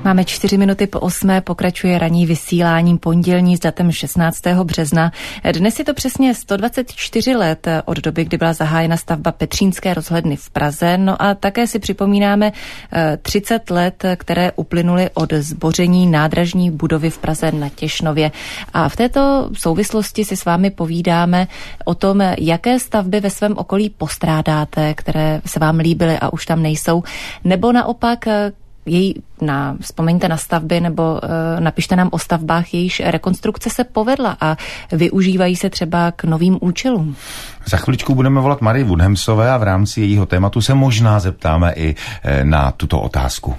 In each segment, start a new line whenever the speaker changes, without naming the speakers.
Máme 4 minuty po 8, pokračuje ranní vysíláním pondělní s datem 16. března. Dnes je to přesně 124 let od doby, kdy byla zahájena stavba Petřínské rozhledny v Praze. No a také si připomínáme 30 let, které uplynuly od zboření nádražní budovy v Praze na Těšnově. A v této souvislosti si s vámi povídáme o tom, jaké stavby ve svém okolí postrádáte, které se vám líbily a už tam nejsou, nebo naopak vzpomeňte na stavby nebo napište nám o stavbách, jejíž rekonstrukce se povedla a využívají se třeba k novým účelům.
Za chviličku budeme volat Marii Woodhamsové a v rámci jejího tématu se možná zeptáme i na tuto otázku.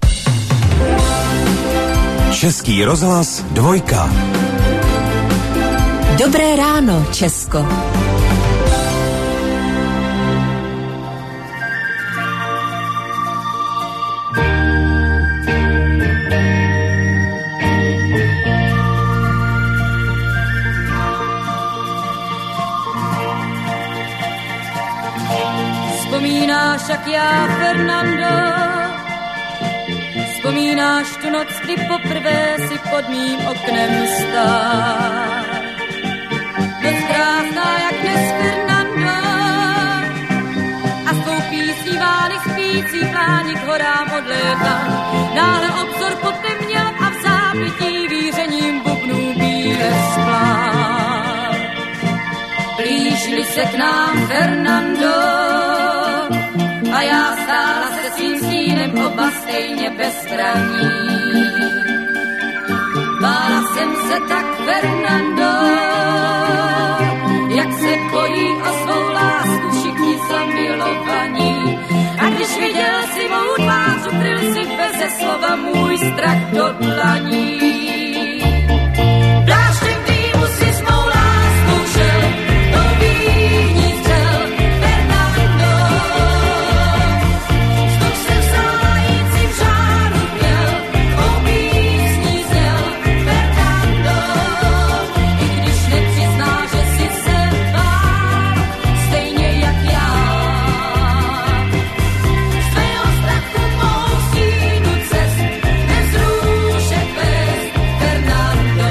Český rozhlas 2.
Dobré ráno, Česko.
Vzpomínáš, jak já, Fernando, vzpomínáš tu noc, kdy poprvé si pod mým oknem stál. Noc krásná, jak dnes, Fernando, a s tou písní vány spící pláni k horám odlétal. Náhle obzor potemněl a v zápětí vířením bubnů bíle splál. Blížili se k nám, Fernando, a já stála se svým stínem, oba stejně bezbranní. Bála jsem se tak, Fernando, jak se bojí o svou lásku všichni zamilovaní. A když viděl si mou tvář, ukryl si beze slova můj strach do dlaní. Pláštěm dýmu si s mou láskou šel, do výhní střel, Fernando. Vzduch jsem sájícím žáru měl, tvou písní zněl, Fernando. I když nepřizná, že si se bál, stejně jak já. Z tvého strachu mou stínu cest nevzrušet bez, Fernando.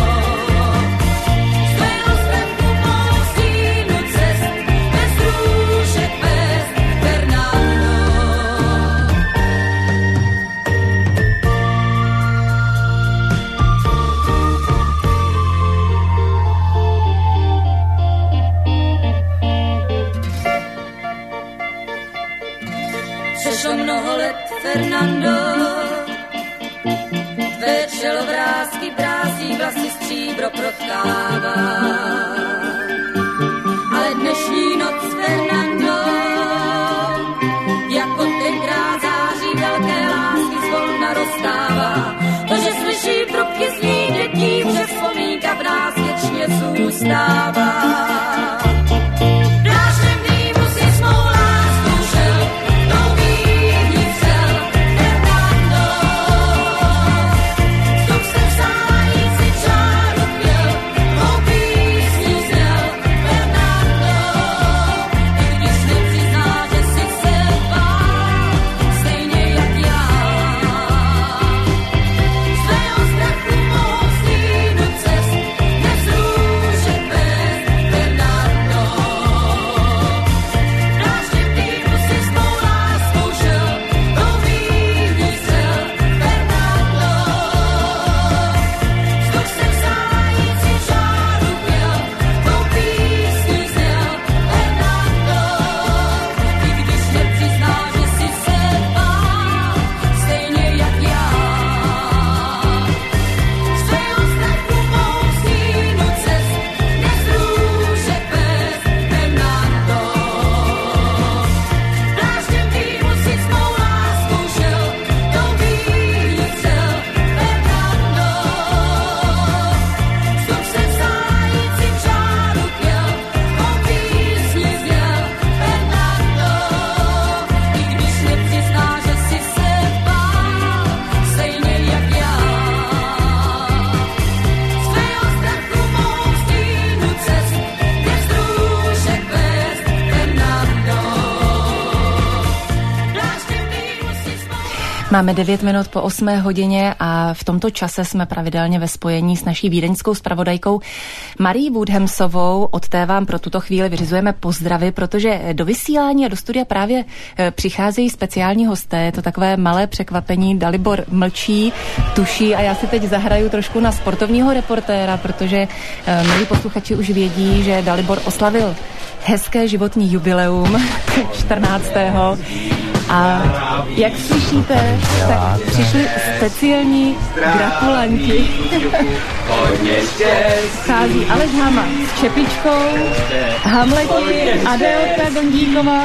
Z tvého strachu mou stínu cest nevzrušet bez, Fernando. Přešlo mnoho let, Fernando, tvé čelo vrásky brází, vlasy stříbro protkává. Ale dnešní noc, Fernando, jako tenkrát září velké lásky zvolna rozstává. To, že slyší trubky zní dětí, že vzpomínka v nás věčně zůstává. Pláštěm dýmu si s mou láskou šel, tou výhní střel, Fernando. Vzduch jsem sájící čáru měl, tvou písní zněl, Fernando. I když nepřizná, že si se bál, stejně jak já. Z
Máme 9 minut po 8 hodině a v tomto čase jsme pravidelně ve spojení s naší vídeňskou zpravodajkou Marí Woodhamsovou. Od té vám pro tuto chvíli vyřizujeme pozdravy, protože do vysílání a do studia právě přicházejí speciální hosté. Je to takové malé překvapení. Dalibor mlčí, tuší a já si teď zahraju trošku na sportovního reportéra, protože milí posluchači už vědí, že Dalibor oslavil hezké životní jubileum 14. A jak slyšíte, tak přišli speciální gratulanti. Chází Aleš Háma s čepičkou, Hamleti, Adélka Gondíková.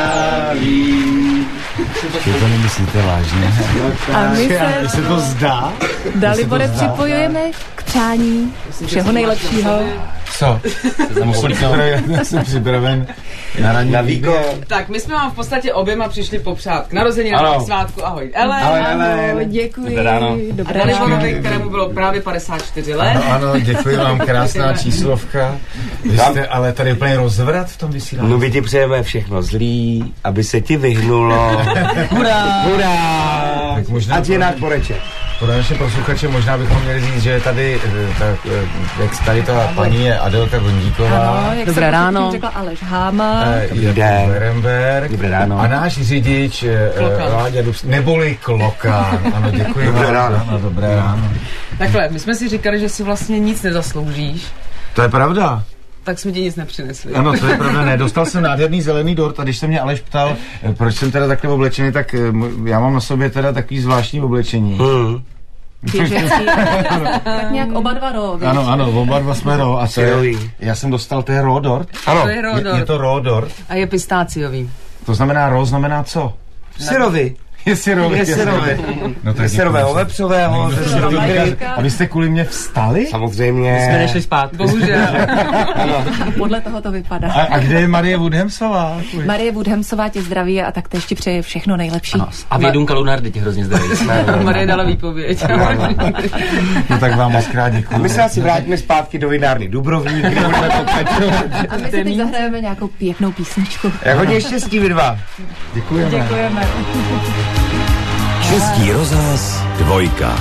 Že to nemyslíte vážně.
A my
se to zdá?
Dalibore připojujeme k přání všeho nejlepšího.
Co? Já jsem připraven na ranní výkon.
Tak my jsme vám v podstatě oběma přišli popřát k narozeninám, k svátku. Ahoj, Ellen.
Děkuji.
A Daliborovi, kterému bylo právě 54 let.
Ano, děkuji vám, krásná číslovka. Vy jste ale tady úplně rozvrat v tom vysílání.
No my ti přejeme všechno zlý, aby se ti vyhnulo. Hurá!
Tak možná
ať je náš boreček.
Pro naše posluchače možná bychom měli říct, že tady, jak tady ta paní je Adélka Gondíková.
Ano, jak
Dobré ráno.
Řekla Aleš Háma.
Je Berenberg.
Dobré ráno.
A náš řidič Láďa Dubs, neboli Klokán. Ano, děkuji
Dobré
vám.
ráno.
Ano, dobré ráno.
Takhle, my jsme si říkali, že si vlastně nic nezasloužíš,
To je pravda.
tak jsme ti nic nepřinesli.
Ano, to je pravda, ne. Dostal jsem nádherný zelený dort a když se mě Aleš ptal, proč jsem teda takhle oblečený, tak já mám na sobě teda takový zvláštní oblečení.
Tak nějak oba dva ro.
Ano, oba dva jsme ro. A
Syrový.
já jsem dostal, to je raw dort.
Ano,
To je rodor.
Je to raw dort.
A je pistáciový.
To znamená raw, znamená co?
syrový.
Je syrový.
Je syrový.
No to je
Syrového, vepřového, ze syrový.
A vy jste kvůli mě vstali?
Samozřejmě.
Jsme nešli spát. Bohužel.
Podle toho to vypadá.
A kde je Marie Woodhamsová?
Marie Woodhamsová tě zdraví a tak ještě přeje všechno nejlepší.
A Vědunka Lunardy tě hrozně zdraví.
Marie dala výpověď.
No tak vám moc krát
A
děkuji.
my se asi vrátíme zpátky do vinárny Dubrovník, kde budeme pokračovat.
A my si teď zahrajeme nějakou pěknou písničku.
Jak hodně štěstí vy dva.
Děkujeme.
Děkujeme.
Český rozhlas 2.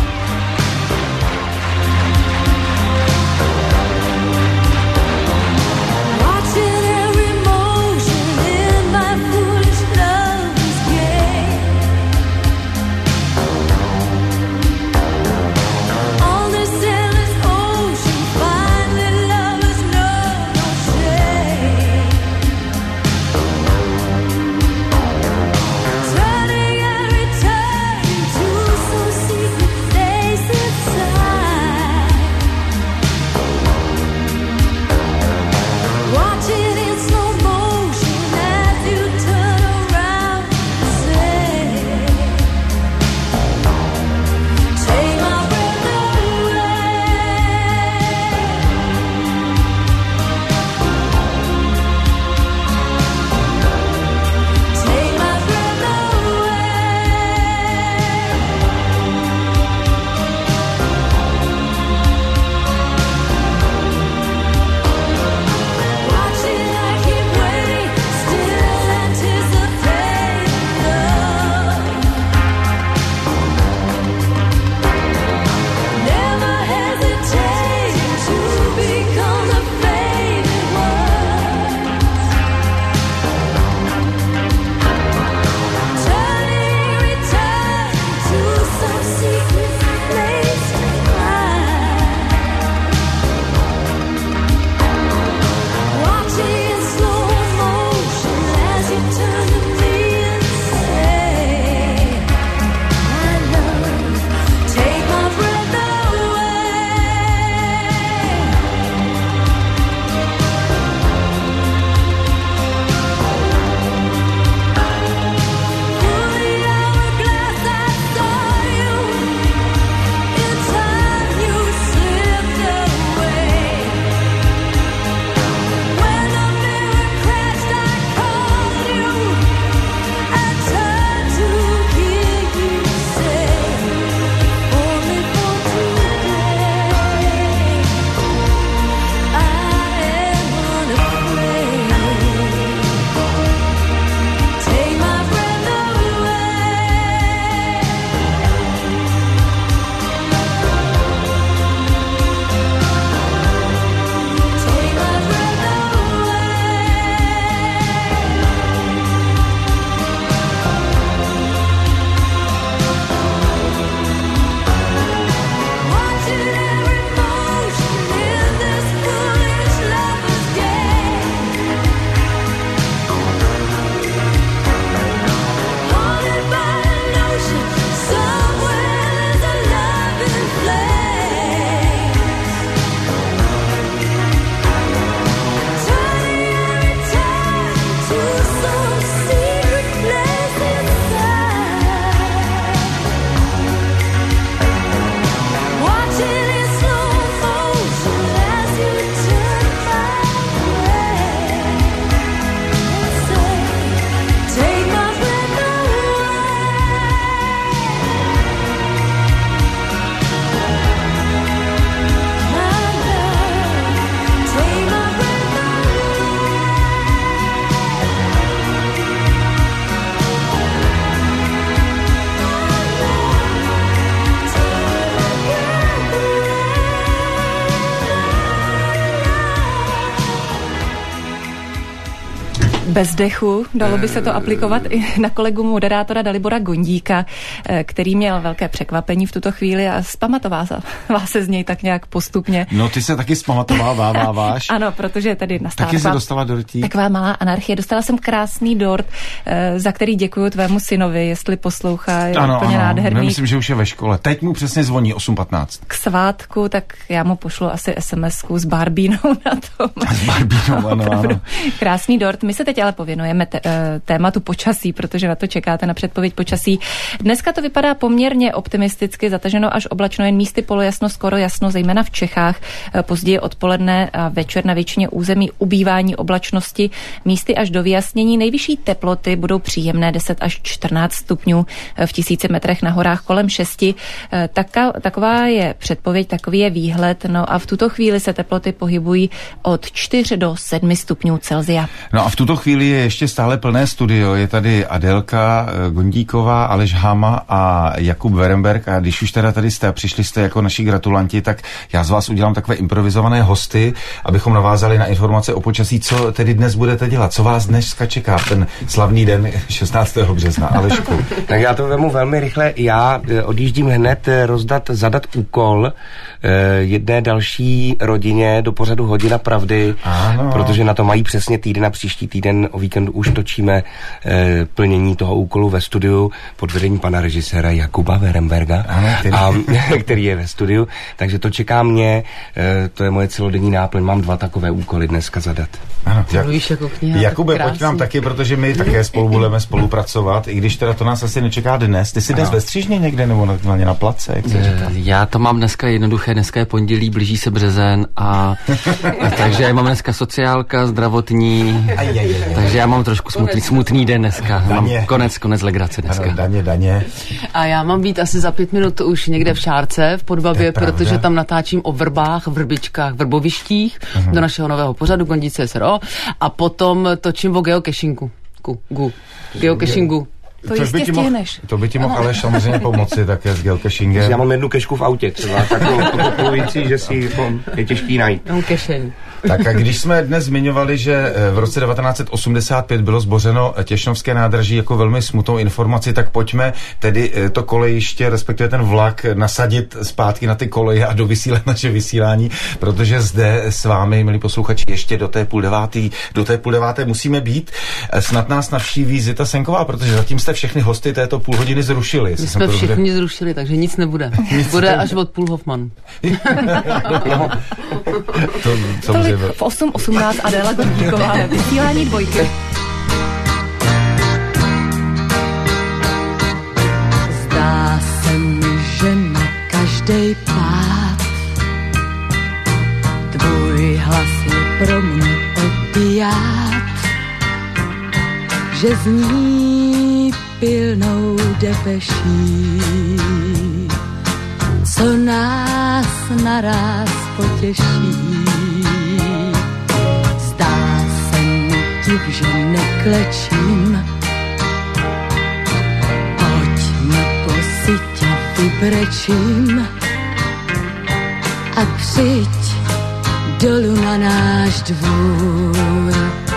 Watching every motion in my foolish love's game. On this endless ocean, finding lovers know no shame. Turning and returning to some secret place.
Bez dechu, dalo by se to aplikovat i na kolegu moderátora Dalibora Gondíka, který měl velké překvapení v tuto chvíli a zpamatoval se z něj tak nějak postupně.
No ty se taky zpamatováváš.
Ano, protože tady nastala
taky se dostala dortí.
Taková malá anarchie. Dostala jsem krásný dort, za který děkuju tvému synovi, jestli poslouchá, je úplně nádherný.
No, myslím, že už je ve škole. Teď mu přesně zvoní 8:15.
K svátku, tak já mu pošlu asi SMS-ku s barbínou na tom.
S barbínou, ano.
Krásný dort. My se teď ale pověnujeme tématu počasí, protože na to čekáte, na předpověď počasí. Dneska to vypadá poměrně optimisticky, zataženo až oblačno, jen místy polojasno, skoro jasno, zejména v Čechách. Později odpoledne a večer na většině území ubývání oblačnosti, místy až do vyjasnění. Nejvyšší teploty budou příjemné 10 až 14 stupňů, v 1000 metrech na horách kolem 6. Taková je předpověď, takový je výhled. No a v tuto chvíli se teploty pohybují od 4 do 7 stupňů Celsia.
No a v tuto chvíli je ještě stále plné studio. Je tady Adélka Gondíková, Aleš Háma a Jakub Werenberg. A když už teda tady jste, přišli jste jako naši gratulanti, tak já z vás udělám takové improvizované hosty, abychom navázali na informace o počasí, co tedy dnes budete dělat. Co vás dneska čeká v ten slavný den 16. března? Alešku.
Tak já to vemu velmi rychle. Já odjíždím hned zadat úkol jedné další rodině do pořadu Hodina pravdy, protože na to mají přesně týden a příští týden o víkendu už točíme plnění toho úkolu ve studiu pod vedením pana režiséra Jakuba Werenberga, který je ve studiu, takže to čeká mě, to je moje celodenní náplň, mám 2 takové úkoly dneska zadat.
Ano,
jako kniha,
Jakube, pojď nám taky, protože my také spolu budeme spolupracovat, i když teda to nás asi nečeká dnes. Ty jsi dnes ve Střížně někde nebo na place, jak se říká?
Já to mám dneska jednoduché, dneska je pondělí, blíží se březen a takže já mám dneska sociálka, zdravotní, takže já mám trošku smutný den dneska. Mám konec legrace dneska.
Ano, daně.
A já mám být asi za 5 minut už někde v Šárce, v Podbabě, protože tam natáčím o vrbách, vrbičkách, vrbovištích do našeho nového pořadu Gondíci SRO a potom točím o geocachingu. Geocachingu.
To jistě stihneš.
To by ti mohl Aleš samozřejmě pomoci také s geocachingem.
Já mám jednu kešku v autě třeba, takovou pokupující, že si je těžký najít.
Tak a když jsme dnes zmiňovali, že v roce 1985 bylo zbořeno Těšnovské nádraží jako velmi smutnou informaci, tak pojďme tedy to kolejiště, respektive ten vlak, nasadit zpátky na ty koleje a dovysílat naše vysílání, protože zde s vámi, milí posluchači, ještě do té 8:30 musíme být. Snad nás navštíví Zita Senková, protože zatím jste všechny hosty této půl hodiny zrušili.
My jsme všichni zrušili, takže nic nebude. Bude až od půl Hoffman.
Tolik v 8:18 Adéla Gondíková ve vysílání Dvojky.
Zdá se mi, že na každej pád tvůj hlas je pro mě opiát, že zní pilnou depeší, co nás naráz potěší. Zdá se mi div, že neklečím, pojďme po sytě vybrečím a přijď dolů na náš dvůr.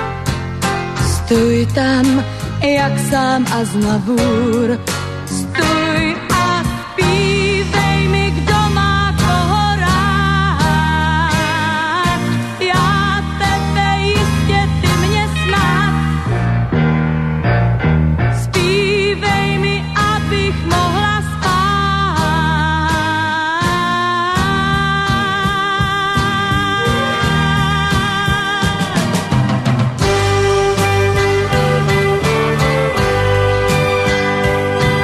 Stůj tam jak sám a znavůr, stůj a zpívej mi, kdo má koho rád. Já tebe jistě, ty mě snad. Zpívej mi, abych mohla spát.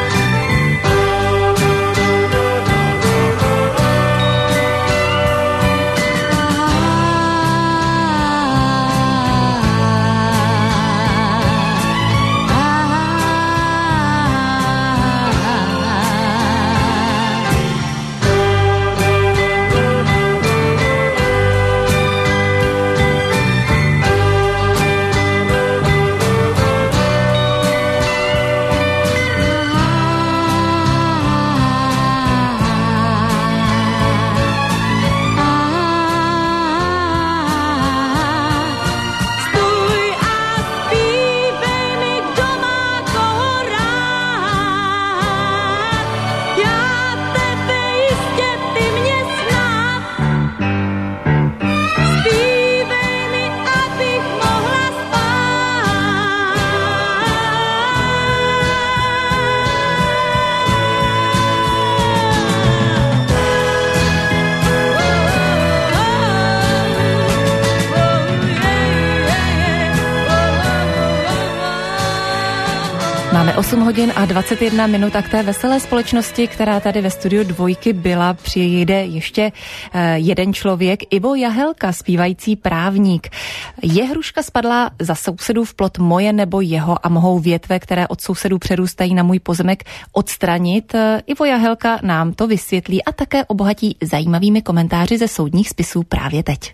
8 hodin a 21 minut a k té veselé společnosti, která tady ve studiu Dvojky byla, přijde ještě jeden člověk, Ivo Jahelka, zpívající právník. Je hruška spadla za sousedův plot moje nebo jeho a mohou větve, které od sousedů přerůstají na můj pozemek, odstranit? Ivo Jahelka nám to vysvětlí a také obohatí zajímavými komentáři ze soudních spisů právě teď.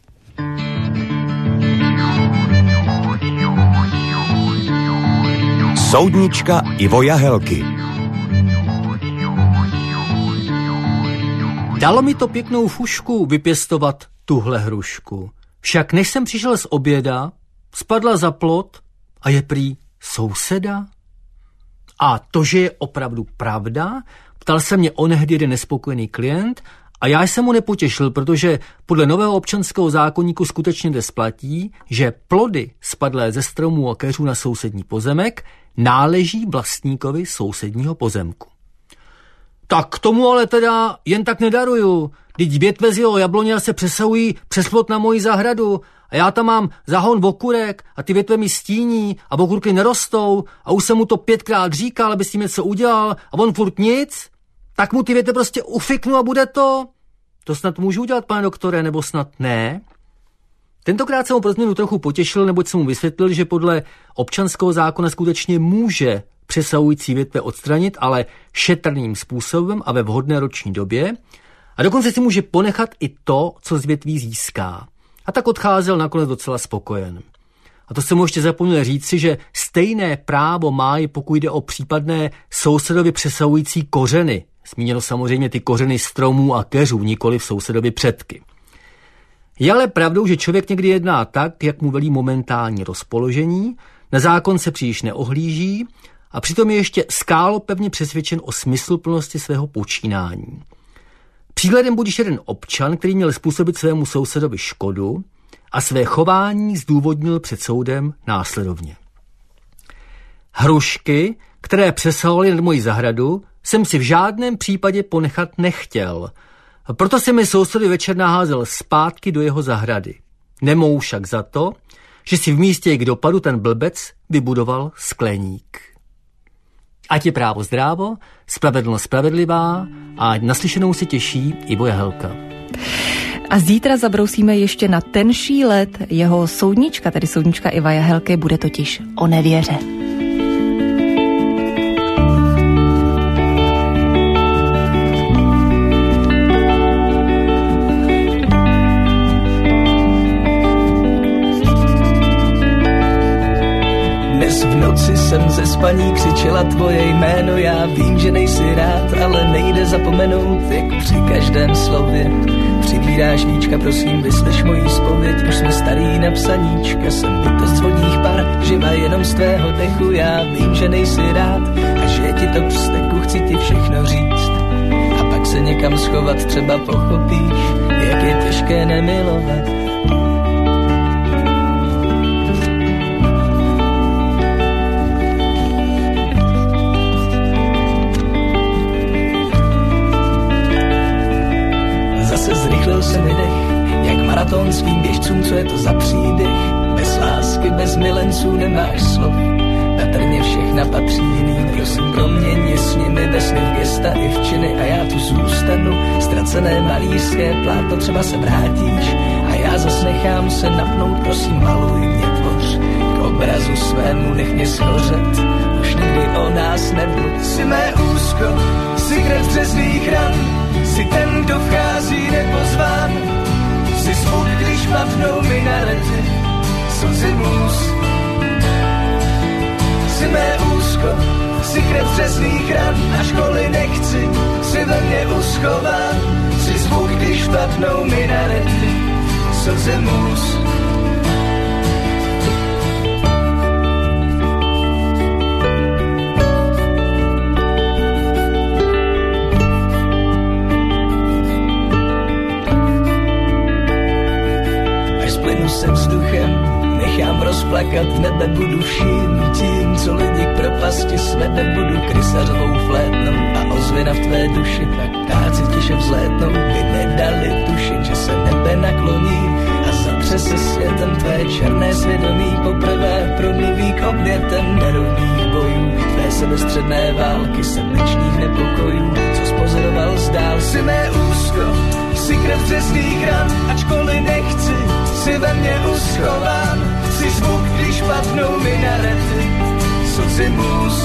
Soudnička Ivo Jahelky.
Dalo mi to pěknou fušku vypěstovat tuhle hrušku. Však než jsem přišel z oběda, spadla za plot a je prý souseda. A to, že je opravdu pravda, ptal se mě onehdy jeden nespokojený klient a já jsem mu nepotěšil, protože podle nového občanského zákoníku skutečně dnes platí, že plody spadlé ze stromů a keřů na sousední pozemek náleží vlastníkovi sousedního pozemku. Tak k tomu ale teda jen tak nedaruju. Vždyť větve z jeho jabloně se přesahují přes plot na moji zahradu a já tam mám zahon okurek a ty větve mi stíní a okurky nerostou a už jsem mu to 5krát říkal, aby s tím něco udělal a on furt nic, tak mu ty větve prostě ufiknu a bude to. To snad můžu udělat, pane doktore, nebo snad ne? Tentokrát jsem ho pro změnu trochu potěšil, neboť jsem mu vysvětlil, že podle občanského zákona skutečně může přesahující větve odstranit, ale šetrným způsobem a ve vhodné roční době. A dokonce si může ponechat i to, co z větví získá. A tak odcházel nakonec docela spokojen. A to jsem mu ještě zapomněl říci, že stejné právo má i pokud jde o případné sousedově přesahující kořeny. Zmíněno samozřejmě ty kořeny stromů a keřů, nikoli v sousedově předky. Je ale pravdou, že člověk někdy jedná tak, jak mu velí momentální rozpoložení, na zákon se příliš neohlíží a přitom je ještě skálopevně přesvědčen o smysluplnosti svého počínání. Příkladem budíš jeden občan, který měl způsobit svému sousedovi škodu a své chování zdůvodnil před soudem následovně. Hrušky, které přesahovaly nad moji zahradu, jsem si v žádném případě ponechat nechtěl. Proto se mi sousedovi večer naházel zpátky do jeho zahrady. Nemou však za to, že si v místě k dopadu ten blbec vybudoval skleník. Ať je právo zdrávo, spravedlnost spravedlivá a naslyšenou se těší Ivo Jahelka.
A zítra zabrousíme ještě na tenší let. Jeho soudnička, tedy soudnička Iva Jahelky, bude totiž o nevěře.
Jsem ze spaní křičela tvoje jméno, já vím, že nejsi rád, ale nejde zapomenout, jak při každém slově přibíráš víčka, prosím, vyslyš mojí zpověď, už jsme starý na psaníčka, jsem bytost z vodních par, živa jenom z tvého dechu, já vím, že nejsi rád a že ti to k steku, chci ti všechno říct a pak se někam schovat, třeba pochopíš, jak je těžké nemilovat. Zrychlil se mi dech, jak maratonským běžcům, co je to za příběh. Bez lásky, bez milenců nemáš slov, patrně všechna patří jiným. Prosím, proměň s nimi ve sny, v gesta i v činy a já tu zůstanu. Ztracené malířské plátno, třeba se vrátíš a já zas nechám se napnout. Prosím, maluj mě, tvoř k obrazu svému, nech mě schořet. Už nikdy o nás nebuď. Jsi mé úzko, jsi krev březných ran, jsi ten, kdo vchází nepozván. Jsi smut, když padnou minarety, slzy můz. Jsi mé úzko, jsi krev březných ran, a školy nechci, jsi ve mně uschován. Jsi zvuk, když padnou minarety, slzy můz. Se vzduchem nechám rozplakat nebe, budu vším tím, co lidi k propasti svede, budu krysařovou flétnou a ozvěna v tvé duši, tak ptáci tiše vzlétnou, by nedali tušit, že se nebe nakloní a zapře se světem tvé černé svědomí, poprvé promluví k obětem nerovných bojů, tvé sebestředné války, srdečních nepokojů, co spozoroval zdál. Si mé úzko, si krev dřezných ran, ačkoliv nechci, si ve mně uschován. Si zvuk, když padnou minarety, slzy můz.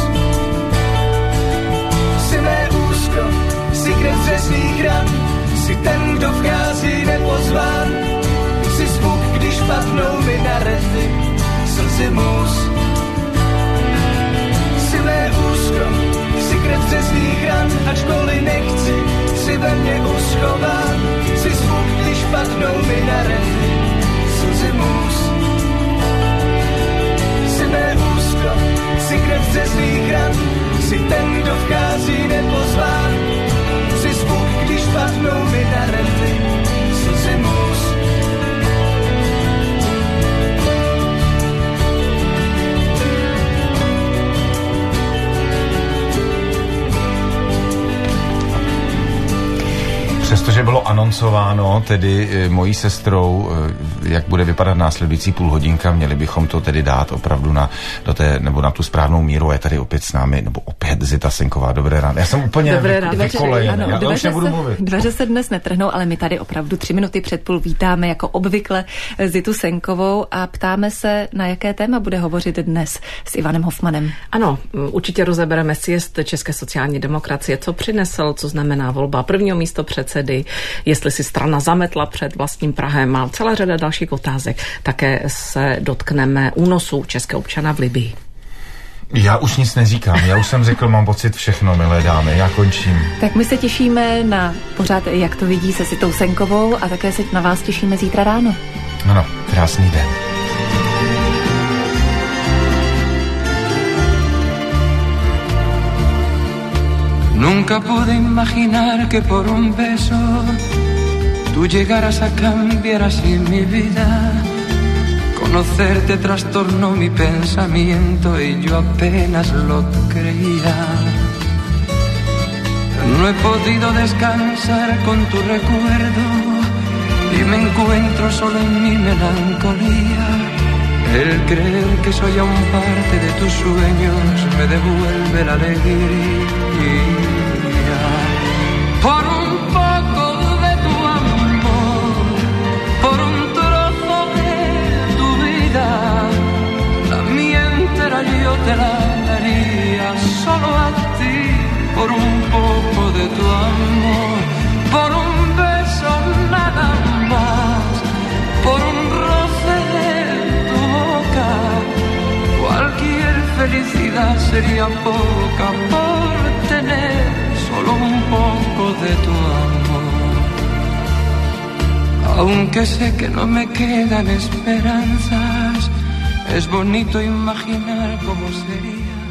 Si mé úzko, si krev dřezných ran, si ten, kdo vchází nepozván. Si zvuk, když padnou minarety, slzy můz. Si mé úzko, si krev dřezných ran, ačkoliv nechci, si ve mně uschován. Si zvuk, když padnou minarety, slzy můz. Si mé úzko, si krev dřezných ran, si ten, kdo vchází nepozván. Si zvuk, když padnou minarety, slzy můz.
Přestože bylo anoncováno tedy mojí sestrou, jak bude vypadat následující půlhodinka, měli bychom to tedy dát opravdu na tu správnou míru. A je tady opět s námi, nebo opět Zita Senková. Dobré ráno. Já jsem úplně vykolejen. Já už nebudu mluvit.
Dveře se dnes netrhnou, ale my tady opravdu 3 minuty před půl vítáme jako obvykle Zitu Senkovou a ptáme se, na jaké téma bude hovořit dnes s Ivanem Hofmanem.
Ano, určitě rozebereme sjezd České sociální demokracie, co přinesl, co znamená volba prvního místopředsedy, jestli si strana zametla před vlastním prahem a celá řada dalších otázek. Také se dotkneme únosu českého občana v Libyi.
Já už nic neříkám, já už jsem řekl, mám pocit všechno, milé dámy, já končím.
Tak my se těšíme na pořád, jak to vidí se Zitou Senkovou a také se na vás těšíme zítra ráno.
Ano, krásný den.
Nunca pude imaginar que por un beso tú llegaras a cambiar así mi vida. Conocerte trastornó mi pensamiento y yo apenas lo creía. No he podido descansar con tu recuerdo y me encuentro solo en mi melancolía. El creer que soy aún parte de tus sueños me devuelve la alegría. Por un poco de tu amor, por un trozo de tu vida, la mía entera yo te la daría solo a ti. Por un poco de tu amor, por un beso nada más, por un roce de tu boca, cualquier felicidad sería poca por tener solo un poco de tu amor. Aunque sé que no me quedan esperanzas, es bonito imaginar cómo sería.